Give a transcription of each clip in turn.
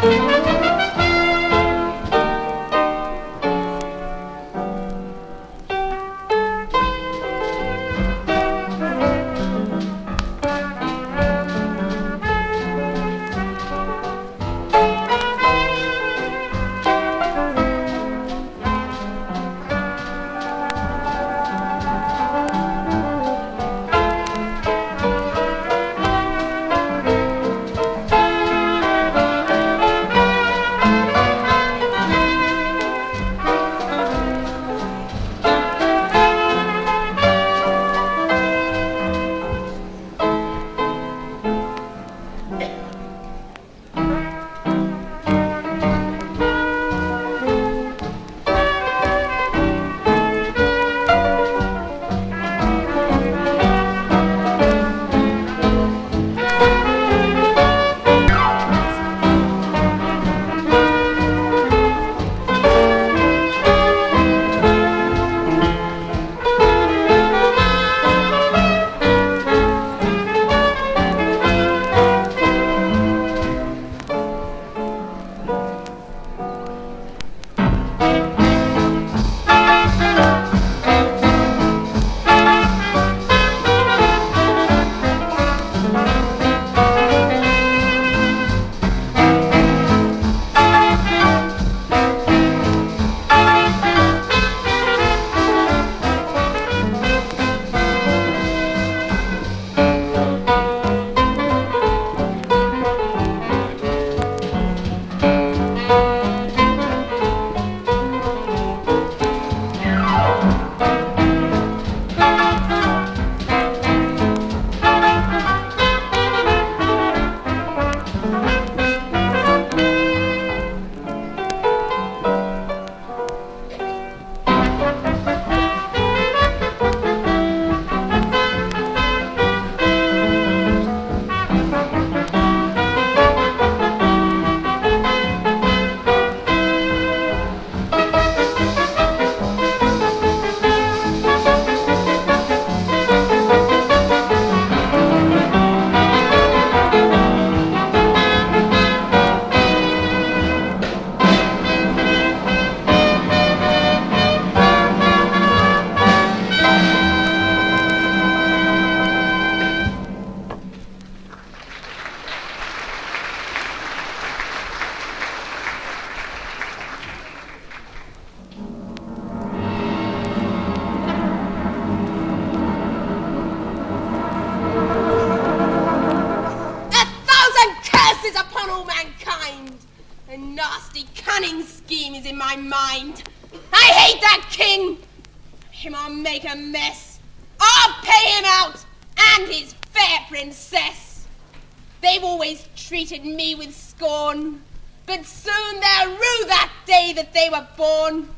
cunning scheme is in my mind. I hate that king. Him I'll make a mess. I'll pay him out, and his fair princess. They've always treated me with scorn, but soon they'll rue that day that they were born.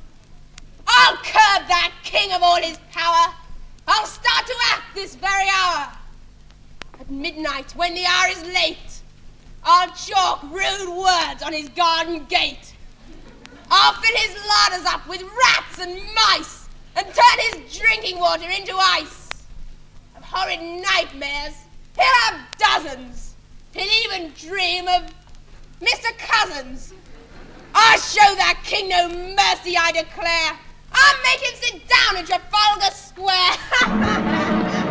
I'll curb that king of all his power. I'll start to act this very hour. At midnight, when the hour is late, I'll chalk rude words on his garden gate. I'll fill his larders up with rats and mice, and turn his drinking water into ice. Of horrid nightmares, he'll have dozens. He'll even dream of Mr. Cousins. I'll show that king no mercy, I declare. I'll make him sit down in Trafalgar Square.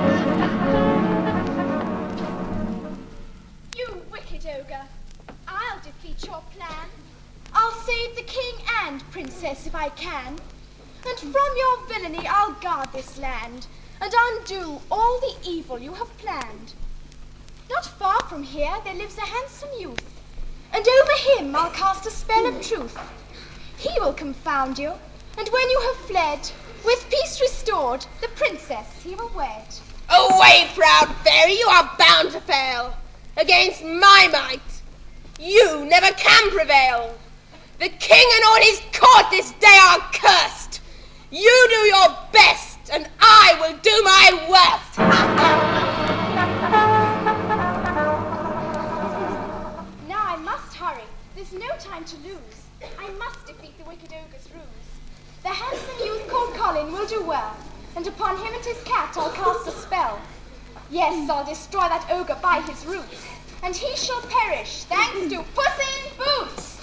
You wicked ogre, I'll defeat your plan. I'll save the king and princess if I can. And from your villainy I'll guard this land, and undo all the evil you have planned. Not far from here there lives a handsome youth, and over him I'll cast a spell of truth. He will confound you, and when you have fled, with peace restored, the princess he will wed. Away, proud fairy, you are bound to fail. Against my might, you never can prevail. The king and all his court this day are cursed. You do your best, and I will do my worst. Now I must hurry. There's no time to lose. I must defeat the wicked ogre's ruse. The handsome youth called Colin will do well, and upon him and his cat I'll cast a spell. Yes, I'll destroy that ogre by his roots, and he shall perish thanks to Puss in Boots.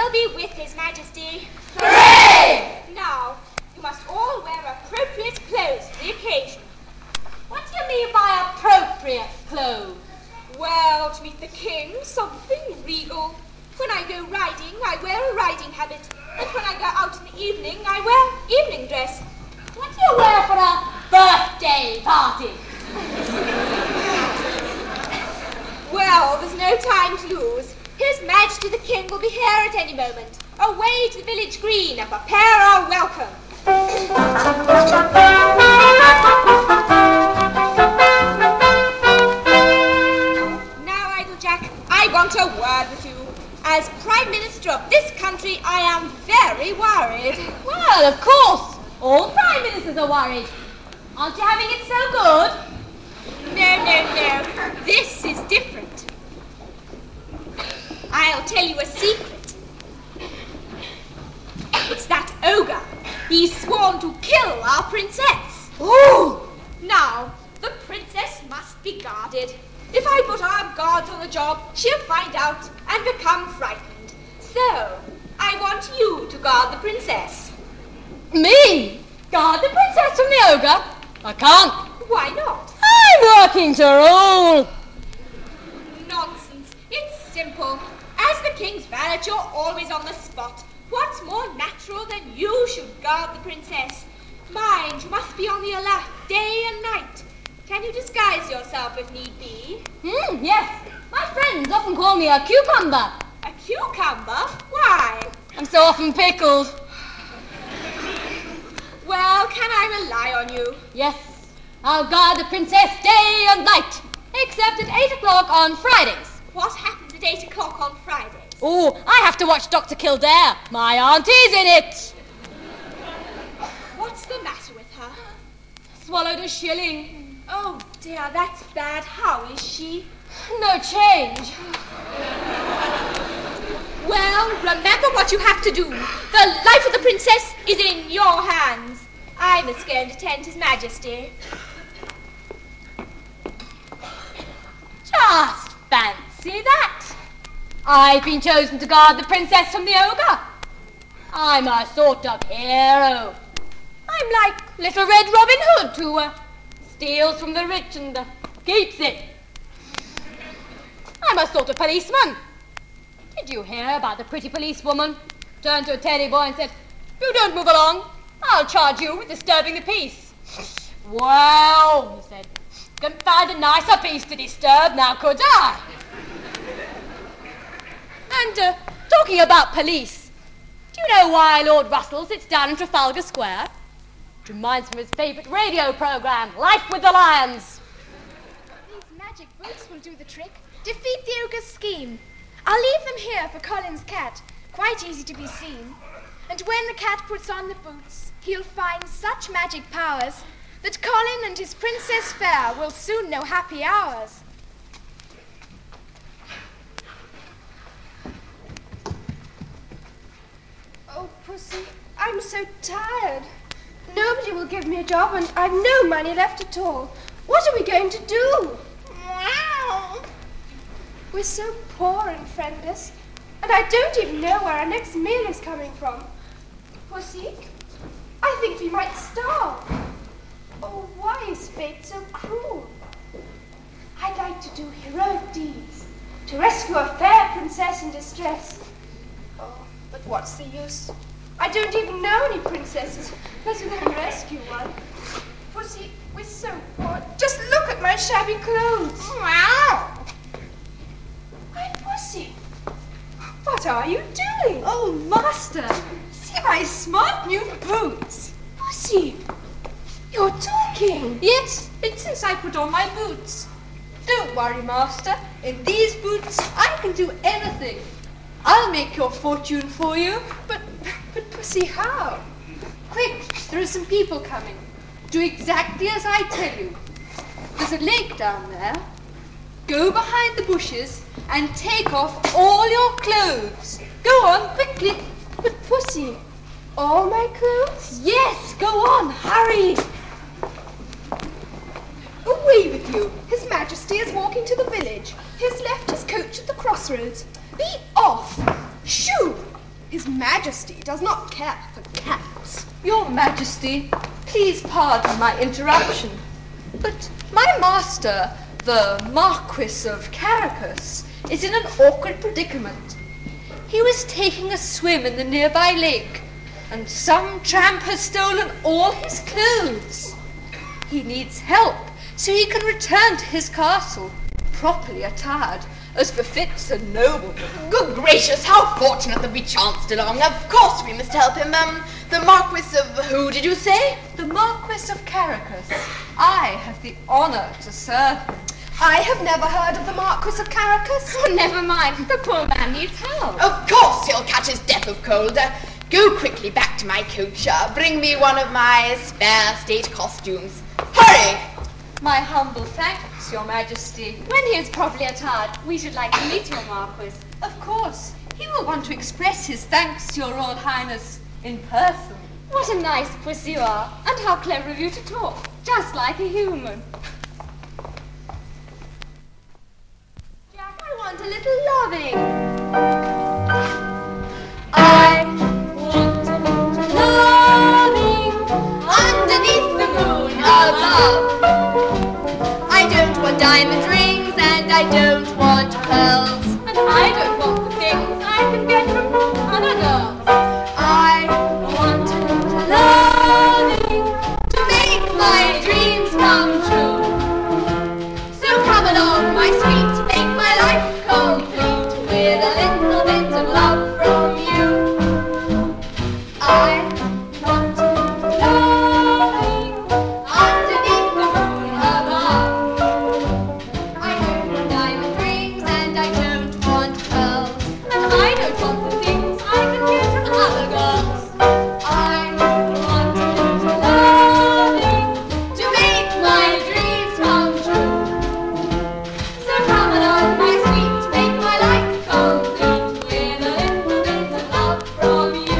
will be with His Majesty. Hooray! Now, you must all wear appropriate clothes for the occasion. What do you mean by appropriate clothes? Well, to meet the king, something regal. When I go riding, I wear a riding habit. And when I go out in the evening, I wear evening dress. What do you wear for a birthday party? Well, there's no time to lose. His Majesty the King will be here at any moment. Away to the village green and prepare our welcome. Now, Idlejack, I want a word with you. As Prime Minister of this country, I am very worried. Well, of course. All Prime Ministers are worried. Aren't you having it so good? No. This is different. I'll tell you a secret. It's that ogre. He's sworn to kill our princess. Ooh! Now, the princess must be guarded. If I put our guards on the job, she'll find out and become frightened. So, I want you to guard the princess. Me? Guard the princess from the ogre? I can't. Why not? I'm working to rule. Nonsense. It's simple. As the king's valet, you're always on the spot. What's more natural than you should guard the princess? Mind, you must be on the alert day and night. Can you disguise yourself if need be? Yes. My friends often call me a cucumber. A cucumber? Why? I'm so often pickled. Well, can I rely on you? Yes. I'll guard the princess day and night, except at 8 o'clock on Fridays. What happens at 8 o'clock on Fridays? Oh, I have to watch Dr. Kildare. My auntie's in it. What's the matter with her? Swallowed a shilling. Oh dear, that's bad. How is she? No change. Well, remember what you have to do. The life of the princess is in your hands. I must go and attend His Majesty. Just fancy that. I've been chosen to guard the princess from the ogre. I'm a sort of hero. I'm like little Red Robin Hood who steals from the rich and keeps it. I'm a sort of policeman. Did you hear about the pretty policewoman? Turned to a teddy boy and said, "If you don't move along, I'll charge you with disturbing the peace." "Well," he said, "couldn't find a nicer peace to disturb now, could I?" And talking about police, do you know why Lord Russell sits down in Trafalgar Square? It reminds him of his favourite radio programme, Life with the Lions. These magic boots will do the trick. Defeat the ogre's scheme. I'll leave them here for Colin's cat. Quite easy to be seen. And when the cat puts on the boots, he'll find such magic powers that Colin and his Princess Fair will soon know happy hours. Oh, Pussy, I'm so tired. Nobody will give me a job and I've no money left at all. What are we going to do? Meow. We're so poor and friendless, and I don't even know where our next meal is coming from. Pussy, I think we might starve. Oh, why is fate so cruel? I'd like to do heroic deeds, to rescue a fair princess in distress. Oh, but what's the use? I don't even know any princesses, let alone rescue one. Pussy, we're so poor. Just look at my shabby clothes. Meow. Why, Pussy, what are you doing? Oh, Master, see my smart new boots. Pussy, you're talking. Yes, it's since I put on my boots. Don't worry, Master. In these boots, I can do anything. I'll make your fortune for you. But Pussy, how? Quick, there are some people coming. Do exactly as I tell you. There's a lake down there. Go behind the bushes and take off all your clothes. Go on, quickly. But Pussy, all my clothes? Yes, go on, hurry. Away with you. His Majesty is walking to the village. He's left his coach at the crossroads. Be off. Shoo! His Majesty does not care for cats. Your Majesty, please pardon my interruption, but my master, the Marquis of Caracas, is in an awkward predicament. He was taking a swim in the nearby lake, and some tramp has stolen all his clothes. He needs help so he can return to his castle, properly attired, as befits a nobleman. Good gracious, how fortunate that we chanced along. Of course we must help him. The Marquis of who did you say? The Marquis of Caracas. I have the honor to serve him. I have never heard of the Marquis of Caracas. Oh, never mind. The poor man needs help. Of course he'll catch his death of cold. Go quickly back to my coach. Bring me one of my spare state costumes. Hurry! My humble thanks, Your Majesty. When he is properly attired, we should like to meet your Marquis. Of course, he will want to express his thanks to your Royal Highness in person. What a nice puss you are, and how clever of you to talk, just like a human. Jack, I want a little loving. I want a little loving underneath the moon above. I don't want diamond rings and I don't want pearls, and I don't want the things I can get from other girls. I want a little loving to make my dreams come true. So come along, my sweet, make my life complete with a little bit of love from you. I want a little loving underneath the moon above. I don't want diamond rings and I don't want pearls, and I don't want the things I can get from other girls. I want a little loving to make my dreams come true. So come along, my sweet, make my life complete with a little bit of love from you.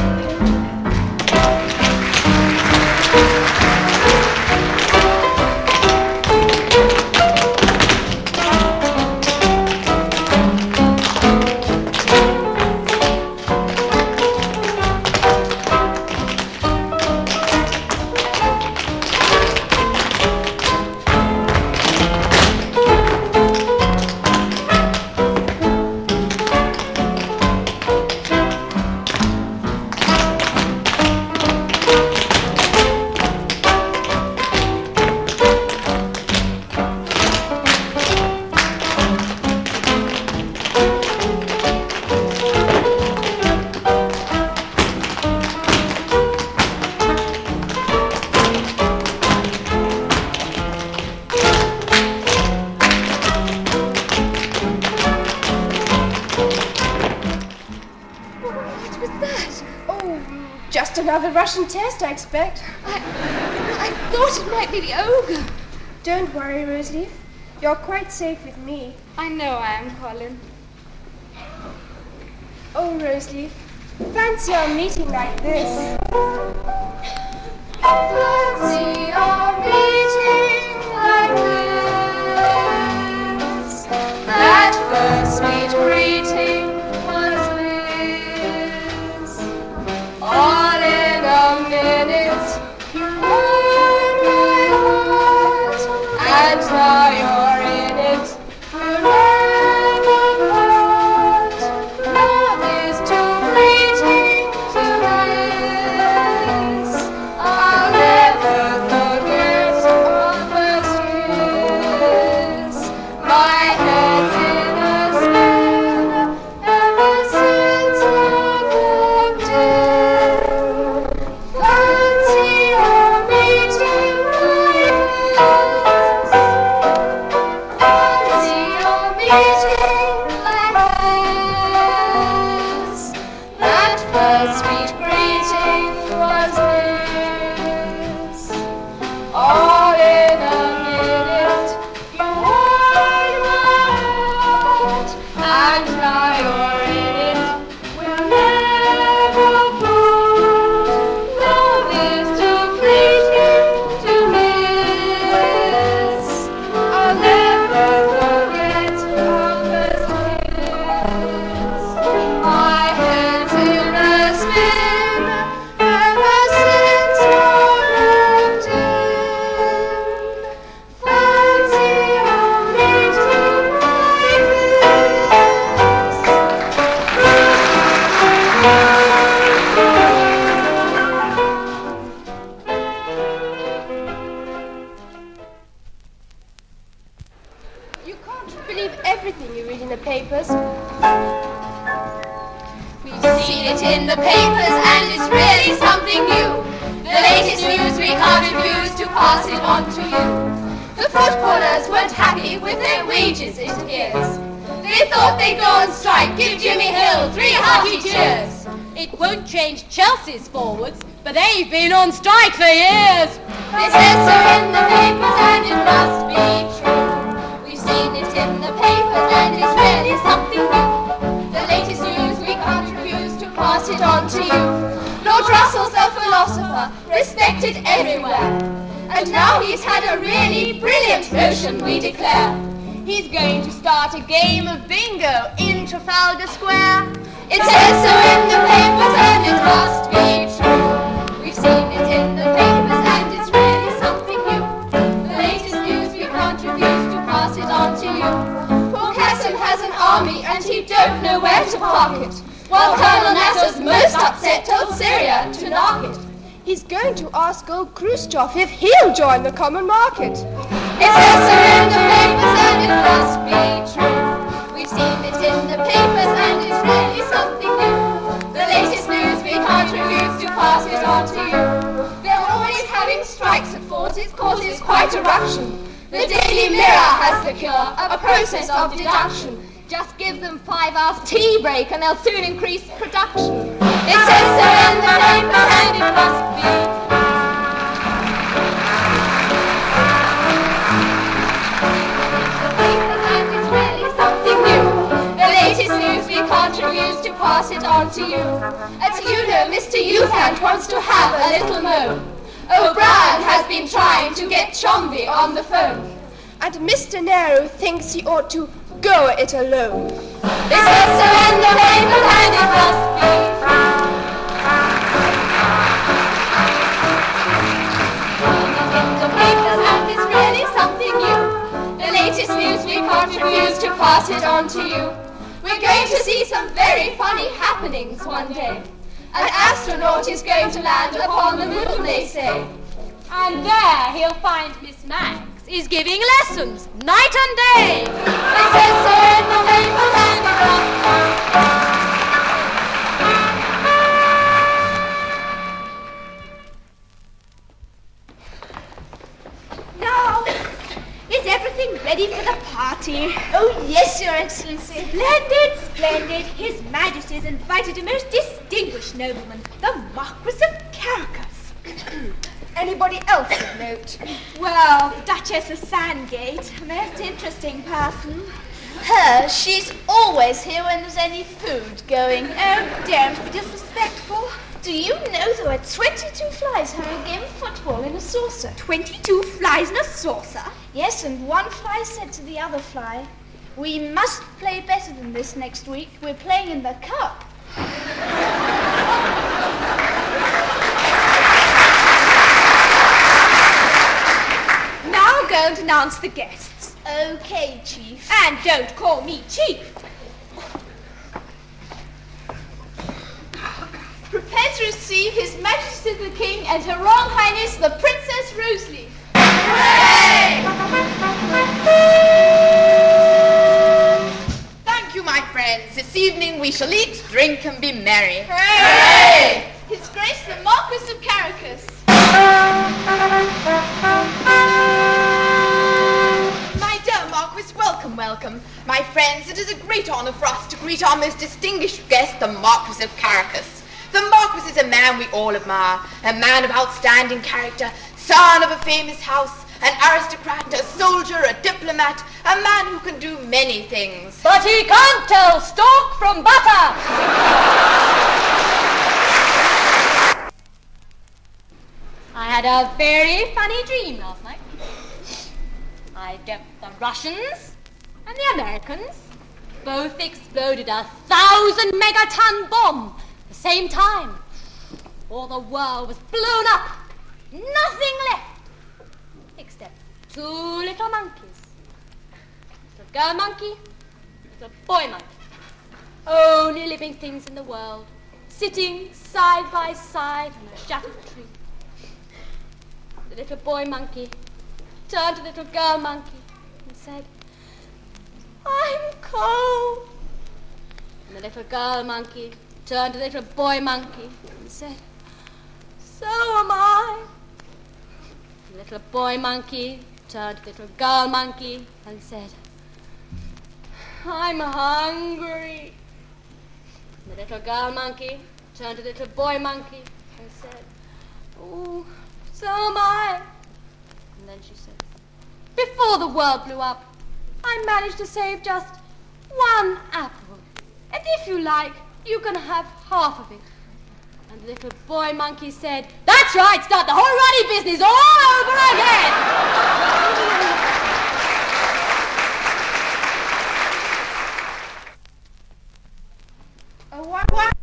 What was that? Oh, just another Russian test, I expect. I thought it might be the ogre. Don't worry, Roseleaf. You're quite safe with me. I know I am, Colin. Oh, Roseleaf, fancy our meeting like this. Fancy our meeting like this. That first sweet greeting was this. All in a minute, you won my heart, and now you're in it. We'll never part. Love is too fleeting to miss. I'll never forget our first kiss. My head's in a spin ever since I looked in. Fancy our meeting like this. Fancy our meeting like this. That first sweet greeting was this. All in a minute, you won my heart, and now you're in it. We'll never part. Love is too fleeting to miss. I'll never forget our first kiss. My head's in You can't believe everything you read in the papers. We've seen it in the papers and it's really something new. The latest news we can't refuse to pass it on to you. The footballers weren't happy with their wages, it appears. They thought they'd go on strike, give Jimmy Hill 3 hearty cheers. It won't change Chelsea's forwards, but they've been on strike for years. They said so in the papers and it must be true. We've seen it in the papers and it's really something new. The latest news we can't refuse to pass it on to you. Lord Russell's a philosopher, respected everywhere. And now he's had a really brilliant notion, we declare. He's going to start a game of bingo in Trafalgar Square. It says so in the papers and it must be true. We've seen it in the papers and it's really something new. The latest news we can't refuse to pass it on to you. Poor Cassim has an army and he don't know where to park it, while Colonel Nasser's most upset told Syria to knock it. He's going to ask old Khrushchev if he'll join the common market. It says so in the papers and it must be true. We've seen it in the papers and it's really something new. The latest news we can't refuse to pass it on to you. They're always having strikes at forts, it causes quite a ruction. The Daily Mirror has the cure, a process of deduction. Just give them 5 hours tea break and they'll soon increase production. It says so in the papers and it must be true. To pass it on to you. As you know, Mr. Youthant wants to have a little moan. O'Brien has been trying to get Chomby on the phone. And Mr. Nero thinks he ought to go it alone. It says so in the papers and it must be true. In the papers and it's really something new. The latest news we can't refuse to pass it on to you. We're going to see some very funny happenings one day. An astronaut is going to land upon the moon, they say. And there he'll find Miss Max is giving lessons night and day. They said so in the papers and it must. Now, is everything ready for the party? Oh, yes, Your Excellency. Splendid, splendid. His Majesty's invited a most distinguished nobleman, the Marquis of Caracas. Anybody else of note? Well, the Duchess of Sandgate, a most interesting person. Her, she's always here when there's any food going. Oh, don't be disrespectful. Do you know there are 22 flies having a game of football in a saucer? 22 flies in a saucer? Yes, and one fly said to the other fly, "We must play better than this next week. We're playing in the cup." Now go and announce the guests. Okay, Chief. And don't call me Chief. Prepare to receive His Majesty the King and Her Royal Highness the Princess Roseleaf. Hooray! Thank you, my friends. This evening we shall eat, drink, and be merry. Hooray! His Grace the Marquis of Caracas. My dear Marquis, welcome, welcome. My friends, it is a great honor for us to greet our most distinguished guest, the Marquis of Caracas. The Marquis is a man we all admire, a man of outstanding character, son of a famous house, an aristocrat, a soldier, a diplomat, a man who can do many things. But he can't tell stalk from butter! I had a very funny dream last night. I dreamt the Russians and the Americans both exploded 1,000 megaton bomb at the same time. All the world was blown up. Nothing left except 2 little monkeys. Little girl monkey, little boy monkey. Only living things in the world. sitting side by side on a shattered tree. The little boy monkey turned to the little girl monkey and said, I'm cold. And the little girl monkey turned to the little boy monkey and said, so am I. The little boy monkey turned to the little girl monkey and said, I'm hungry. And the little girl monkey turned to the little boy monkey and said, oh, so am I. And then she said, before the world blew up, I managed to save just one apple. And if you like, you can have half of it. And the little boy monkey said, that's right, start the whole ruddy business all over again. Oh, what?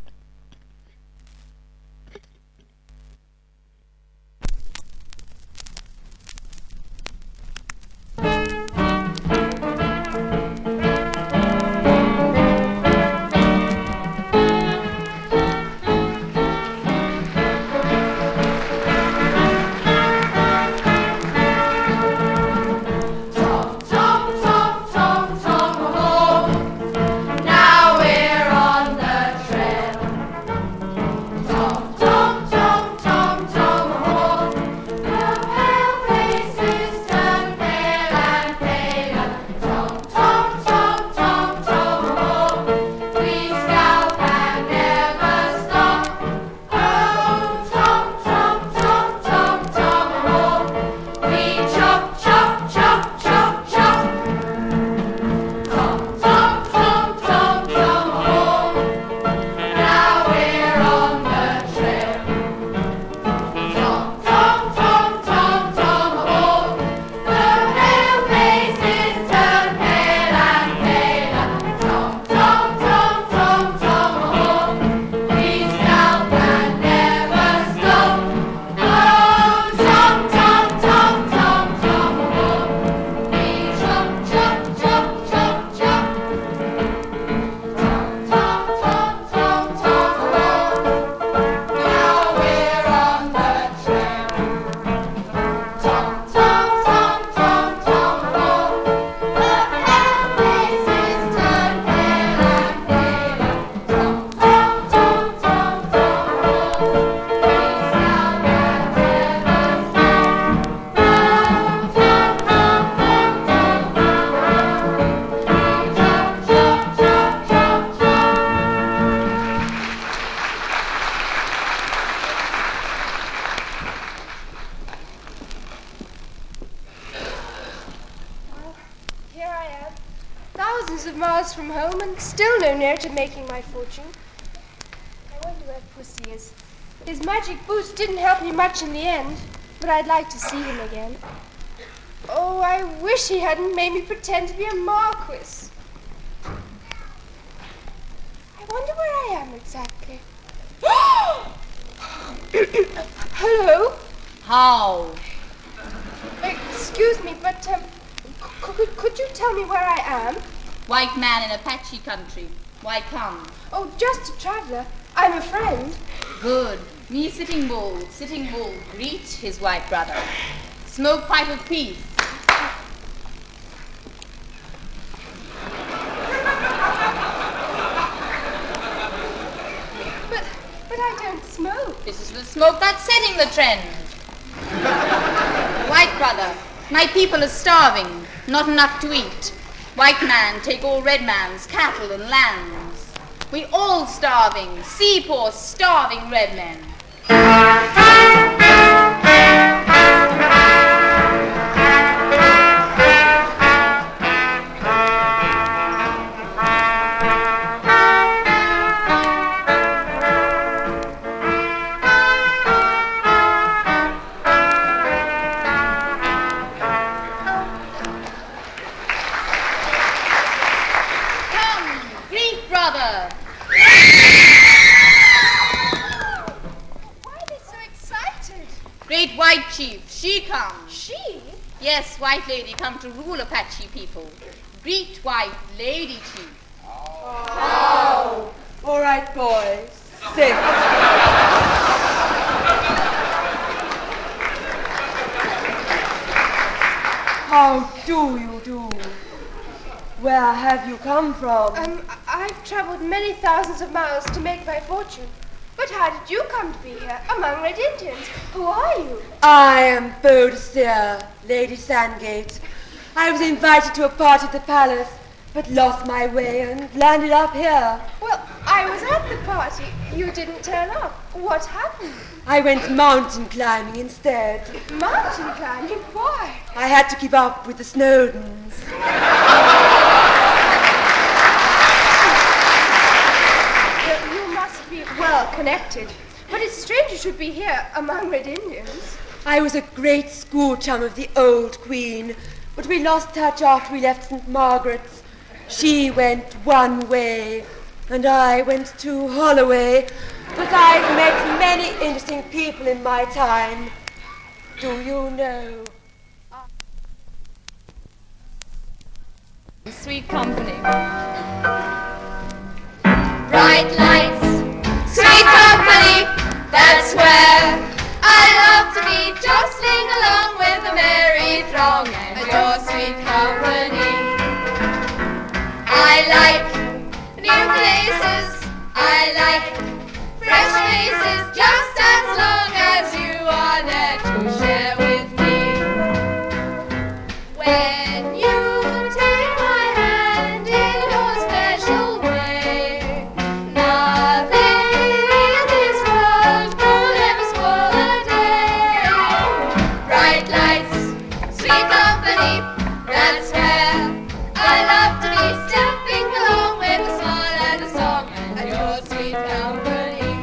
From home and still no near to making my fortune. I wonder where Pussy is. His magic boots didn't help me much in the end, but I'd like to see him again. Oh, I wish he hadn't made me pretend to be a marquis. I wonder where I am exactly. Hello? How? Excuse me, but could you tell me where I am? White man in Apache country. Why come? Oh, just a traveler. I'm a friend. Good. Me Sitting Bull, greet his white brother. Smoke pipe of peace. But I don't smoke. This is the smoke that's setting the trend. White brother, my people are starving, not enough to eat. White man, take all red man's cattle and lands. We all starving, see poor starving red men. Great white chief, she comes. She? Yes, white lady come to rule Apache people. Greet white lady chief. Oh. All right, boys. Sit. How do you do? Where have you come from? I've traveled many thousands of miles to make my fortune. But how did you come to be here among Red Indians? Who are you? I am Boadicea, Lady Sandgate. I was invited to a party at the palace, but lost my way and landed up here. Well, I was at the party. You didn't turn up. What happened? I went mountain climbing instead. Mountain climbing? Why? I had to keep up with the Snowdens. You must be well connected. But it's strange you should be here among Red Indians. I was a great school chum of the old queen, but we lost touch after we left St. Margaret's. She went one way, and I went to Holloway. But I've met many interesting people in my time. Do you know? Sweet company. Bright lights, sweet company, that's where I love to be, jostling along with the merry throng and your sweet company. I like new places, I like fresh faces, just as long as you are there to share with me. When you take my hand in your special way, nothing in this world could ever spoil a day. Bright lights, sweet company, that's where I love to be, stepping along with a smile and a song and your sweet company.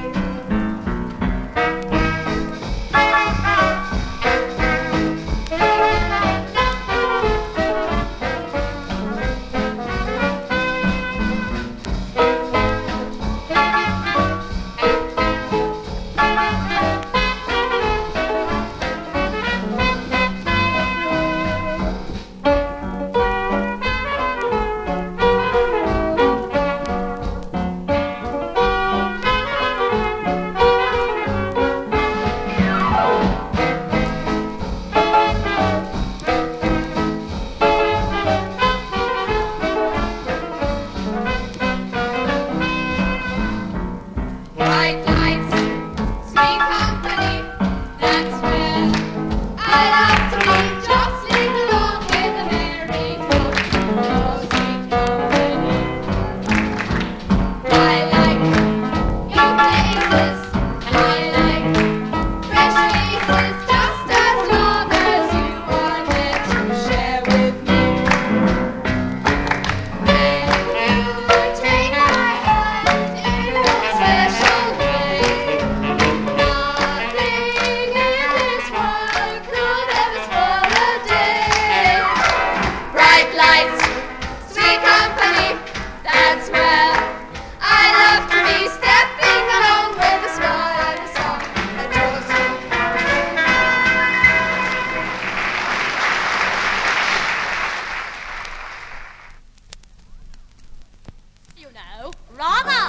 Bright lights, sweet company, that's where I love to be, jostling along with the merry throng, your sweet company. I like new places, I like fresh faces, just as long as you are there to share with me. When you take my hand in your special way, nothing in this world could ever spoil a day. Bright lights, sweet company, that's where I love to be, stepping along with a smile and a song and your sweet You know, rather.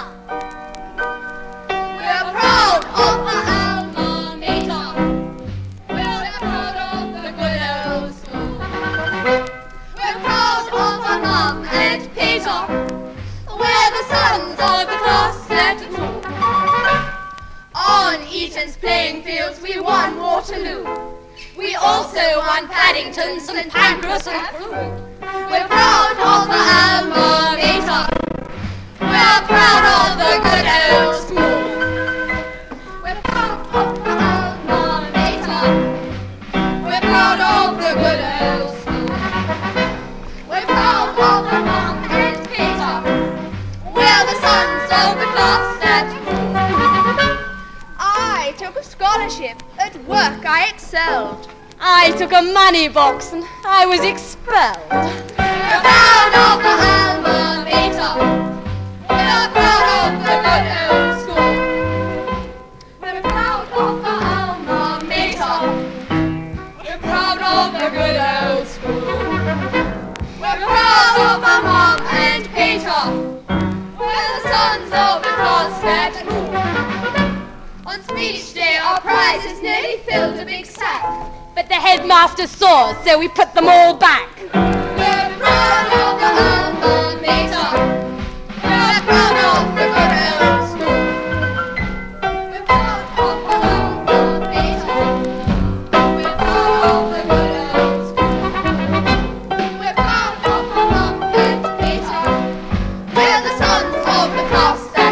We're proud of the alma mater. We're proud of the good old school. We're proud of our Mum and Peter. We're the sons of the class that rule. On Eton's playing fields we won Waterloo. We also won Paddington, St. Pancras and Crewe. We're proud of the alma mater. We're proud of the good old school. We're proud of the alma mater. We're proud of the good old school. We're proud of the Mum and Peter. We're the sons of the class that rule. I took a scholarship. At work I excelled. I took a money box and I was expelled. We're proud of the alma mater. We're proud of the good old school. We're proud of the alma mater. We're proud of the good old school. We're proud of our Mum and Peter. We're the sons of the class that rule. each day our prizes nearly filled a big sack. But the headmaster saw, so we put them all back. We're proud of the Alma Mater. We're proud of the good old school. We're proud of the Alma Mater. We're proud of the good old school. We're proud of the Mum and Peter. We're the sons of the class that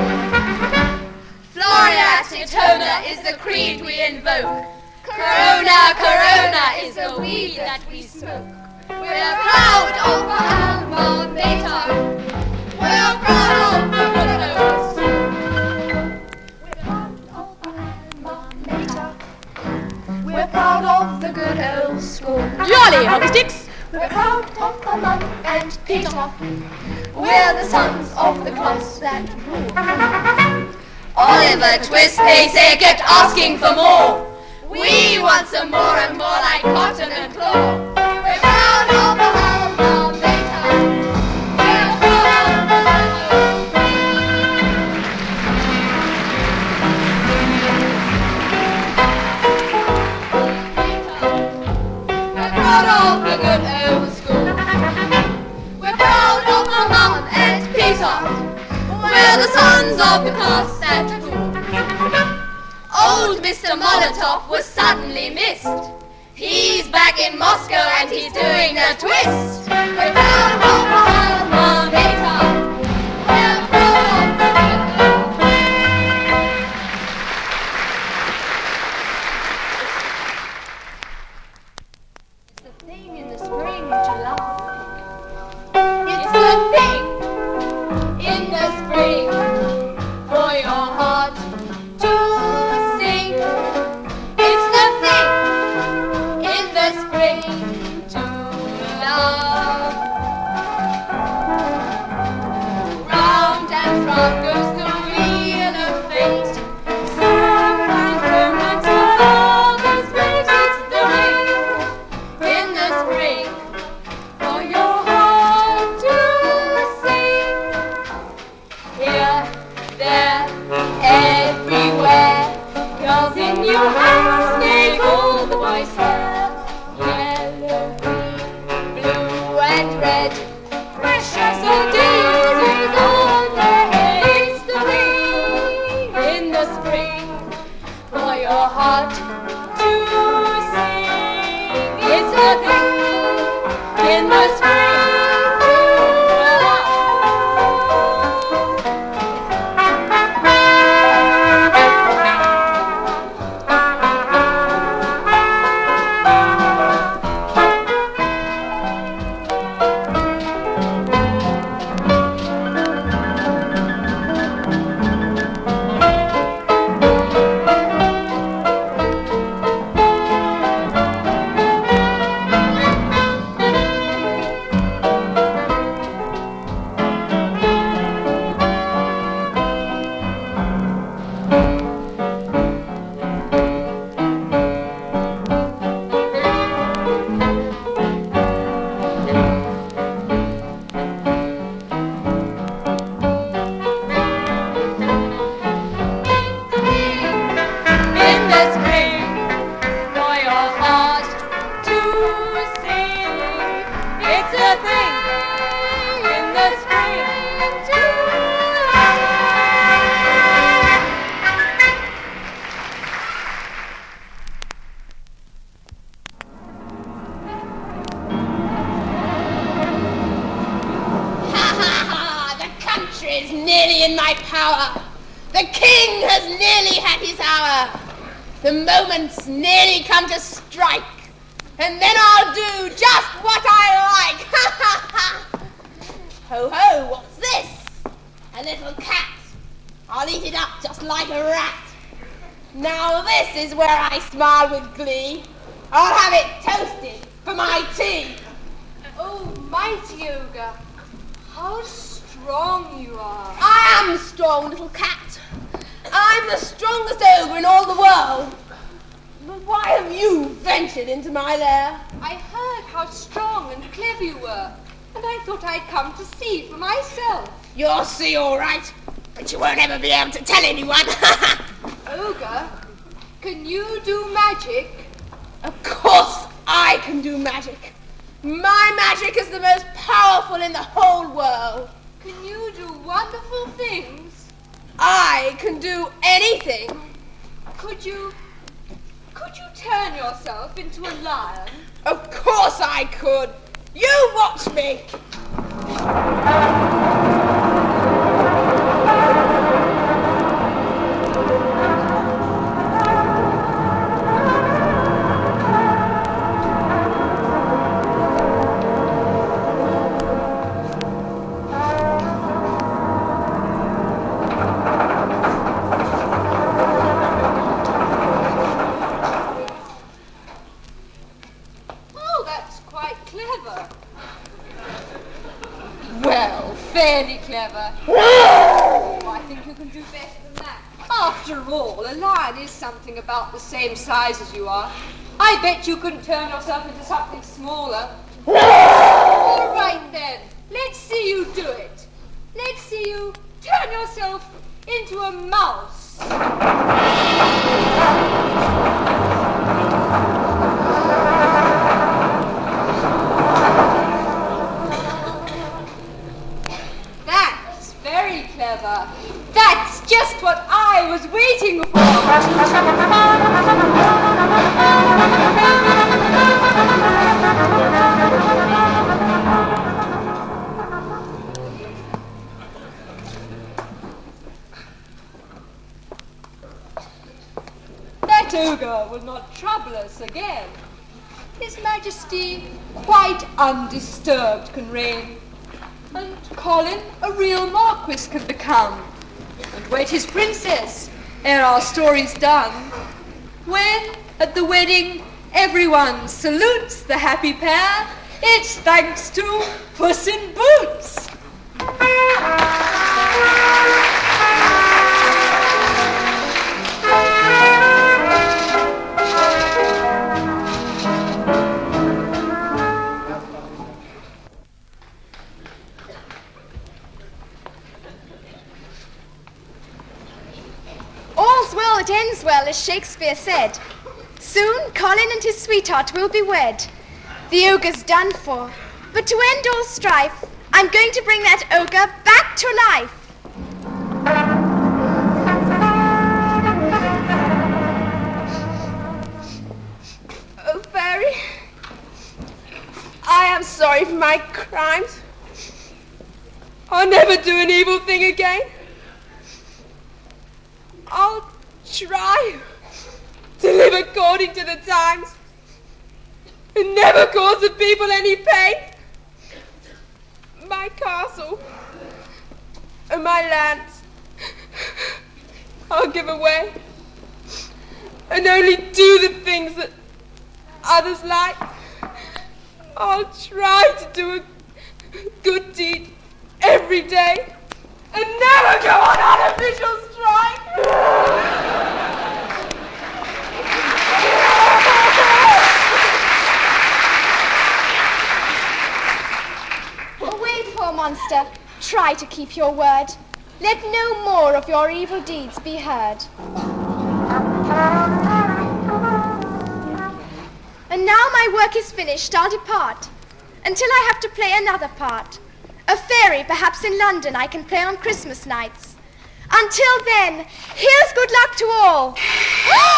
Floriat Etona is the creed we invoke. Corona, Corona is the weed that we smoke. We're proud of the Alma Mater. We're proud of the good old school. We're proud of the Alma Mater. We're proud of the good old school. Jolly, Hogsticks! We're proud of the Mum and Peter. We're the sons of the class that rule. Oliver Twist, they say, kept asking for more. We want some more and more like cotton and claw. We're proud of the Alma Mater. We're proud of the We're proud of the good old school. We're proud of the Mum and Peter. We're the sons of the class that rule. Old Mr. Molotov was suddenly missed. He's back in Moscow and he's doing a twist. We're proud of the Alma Mater. We're proud of the It's the thing in the spring to love. It's the thing in the spring for your heart to sing. It's the thing in the spring to love. Round and round goes the wheel of fate. Sometimes romance will always wait. It's the ring in the spring for your heart to sing. Here, there, everywhere, girls in new hats snake all the boys' hair. Yellow, green, blue and red, precious old daisies on their head. It's the thing in the spring for your heart to sing. It's the thing in the spring to love. is nearly in my power. The king has nearly had his hour. The moment's nearly come to strike, and then I'll do just what I like. Ha ha ha! Ho ho, what's this? A little cat. I'll eat it up just like a rat. Now this is where I smile with glee. I'll have it toasted for my tea. Oh, mighty ogre, how strong you are. I am strong, little cat. I'm the strongest ogre in all the world. But why have you ventured into my lair? I heard how strong and clever you were, and I thought I'd come to see for myself. You'll see all right, but you won't ever be able to tell anyone. Ogre, Can you do magic? Of course I can do magic. My magic is the most powerful in the whole world. Can you do wonderful things? I can do anything. Could you turn yourself into a lion? Of course I could. You watch me. Fairly clever. Oh, I think you can do better than that. After all, a lion is something about the same size as you are. I bet you couldn't turn yourself into something smaller. All right then, let's see you do it. Let's see you turn yourself into a mouse. Very clever. That's just what I was waiting for. That ogre will not trouble us again. His Majesty, quite undisturbed, can reign. And Colin a real marquis can become, and wed his princess ere our story's done. When, at the wedding, everyone salutes the happy pair, it's thanks to Puss in Boots. All's well that ends well, as Shakespeare said. Soon Colin and his sweetheart will be wed. The ogre's done for, but to end all strife, I'm going to bring that ogre back to life. Oh, Fairy, I am sorry for my crimes. I'll never do an evil thing again. I'll try to live according to the times and never cause the people any pain. My castle and my lands I'll give away and only do the things that others like. I'll try to do a good deed every day and never go on unofficial strike. Wait, poor monster. Try to keep your word. Let no more of your evil deeds be heard. And now my work is finished, I'll depart, until I have to play another part. A fairy, perhaps in London, I can play on Christmas nights. Until then, here's good luck to all.